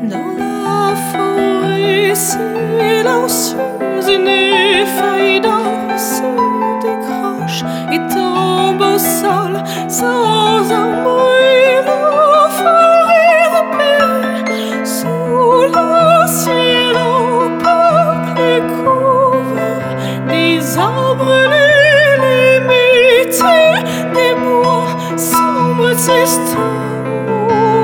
Dans la forêt silencieuse, une feuille d'arbre se décroche et tombe au sol sans un bruit. La forêt repérée sous le ciel peuple couvert des arbres limités, des bois sombres et